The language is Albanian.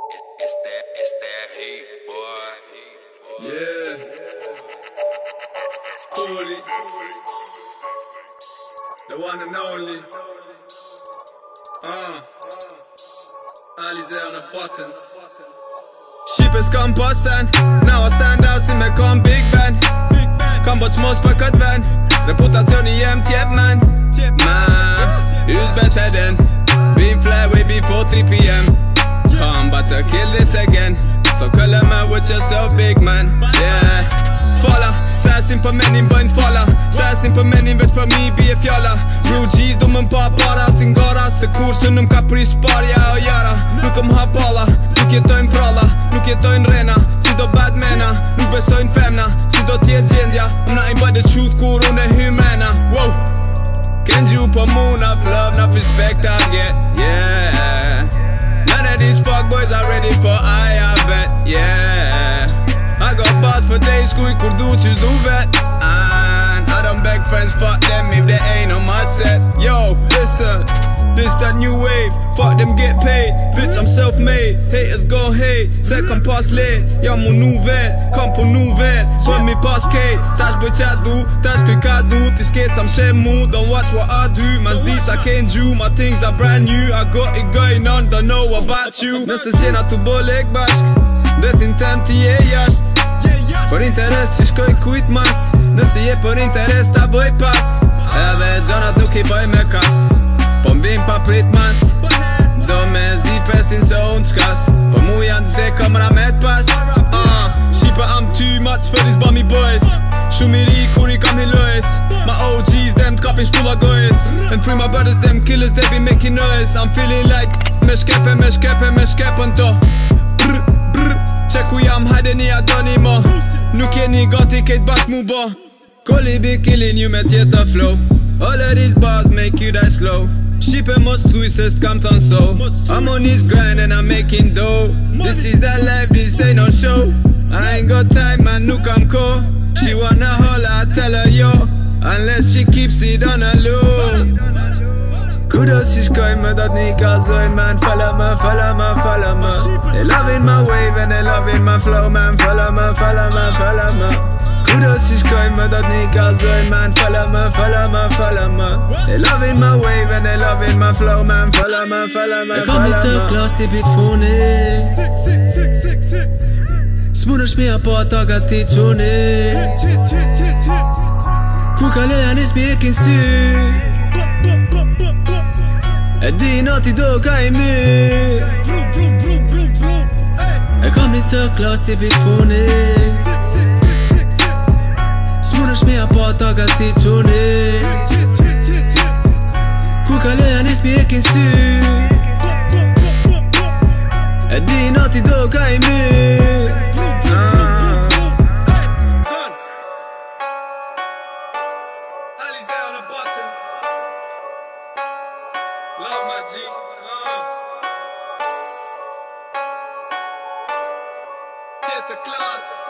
It's that heat, boy. Yeah. Cooley. The one and only. Alize on the buttons. Skipet kan passen. Now I stand out sin me kom Big Ben. Kan bort små spökat vän. Reputation i jämt jeb man. Who's better than? Been fly way before 3 p.m. Come but to kill this again. So color man with yourself big man. Yeah. Falla, särsin på män bön falla. Särsin på män vet på mig be fjalla. Bro G's de en para sin gara. Se kursen de ka prish parja och göra. Nu kom ha pala, nu jetojn pralla. Nu jetojn rena, si do bad mena. Nu besojn femna, si do tjetë gjendja. I'm nothing but the truth kur unë e hymena. Wow. Can you på moon of love, enough respect I get, yeah. None of these fuck boys are ready for I bet, yeah. I got bars for days, skoj kur du që du vet. And I don't beg friends, fuck them if they ain't on my set. Yo, listen, this that new wave. Fuck them get paid, bitch I'm self-made. Haters gon' hate, se kom pas let. Jam mu nu vet, kom på nu vet. Për mi pas kejt, tash bëj qa du. Tash kuj ka du, ti sket sa m'shem mu. Don't watch what I do, man s'di qa ken gju. My things are brand new, I got it going on. Don't know about you. Nëse s'jena tu bolek bashk, detin tem ti je jasht. Për interes që shkoj kujt mas. Nëse je për interes ta bëj pas. Edhe gjonat nuk I bëj me kast. Po m'vim pa prit mas. Do me zi pesin se unë t'shkas. Po mu janë vdek këmra me t'pas. Shqipe am too much for these bummy boys. Shumë I ri kur I kam hilojës. My OGs them t'kapin shpulla gojës. And free my brothers them killers they be making noise. I'm feeling like me shkepen to. Brr, brr, që ku jam hajde një adoni mo. Nuk jeni gati kejt bashk mu bo. Koli be killing you me tjeta flow. All of these bars make you die slow. Shqipe mos pluj se s'kam thon so. I'm on this grind and I'm making dough. This is that life, this ain't no show. I ain't got time man, nuk kam ko. She wanna holla, I tell her yo. Unless she keeps it on her low. Kudo si shkoj me do t'ni kalzojn man. Follow me. They loving my wave and they loving my flow man. Follow me. Kudo si shkoj me do t'ni kalzojn man. Follow me. They loving my wave and they loving my flow man. Follow me. E kam një të klas tipit funi. S'mun është mija po ata ka ti quni. Ku ka leja nis mi ekin sy. E di nati do ka I mi. E kam një të klas tipit funi. S'mun është mija po ata ka ti quni. Ku ka leja nis mi ekin sy. E di nati do ka I mi. Alize on the buttons. Love my G. Get the class.